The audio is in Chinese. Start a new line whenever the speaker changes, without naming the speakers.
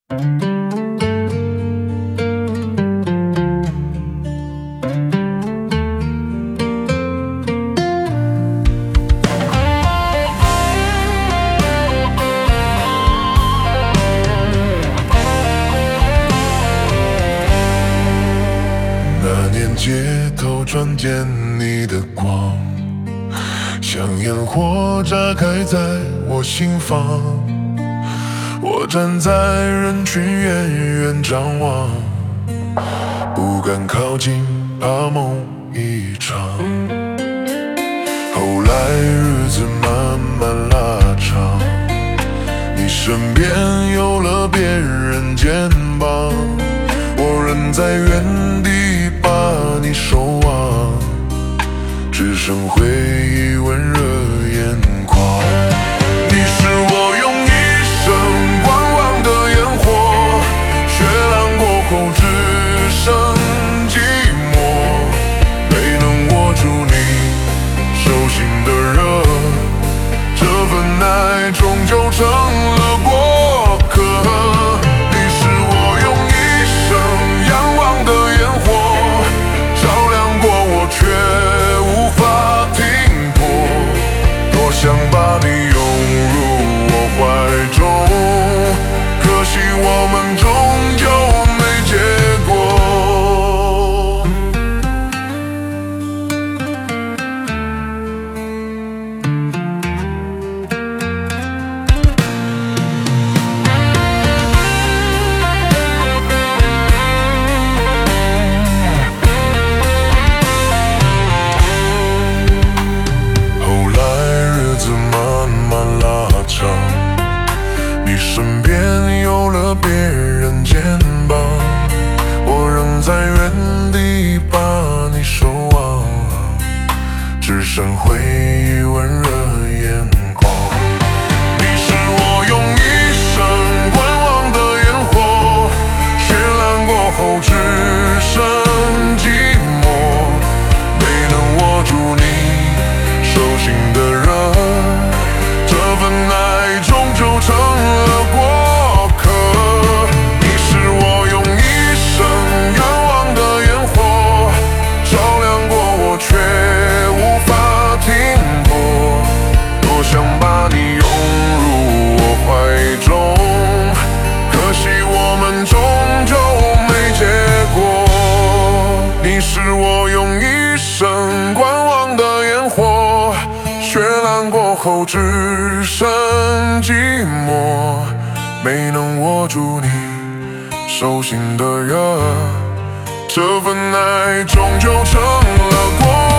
那年街头撞见你的光，像烟火炸开在我心房。我站在人群远远张望，不敢靠近，怕梦一场。后来日子慢慢拉长，你身边有了别人肩膀，我仍在原地把你守望，只剩回忆温热眼眶。你是我用一生观望的烟火，绚烂过后只剩寂寞，没能握住你手心的热，这份爱终究成了过客。你是我用一生仰望的烟火，照亮过我却无法停泊，多想把你拥入我怀中，可惜我们终究没结果。后来日子慢慢拉长，你身边有了别人肩膀，我仍在原地把你守望，只剩回忆温热眼眶。你是我用一生观望的烟火，绚烂过后只剩寂寞，没能握住你手心的热，这份爱终究成了过客。你是我用一生仰望的烟火，照亮过我却无法停泊，多想把你拥入我怀中，可惜我们终究没结果。你是我用一生观望的烟火，绚烂过后只剩寂寞，没能握住你手心的热，这份爱终究成了过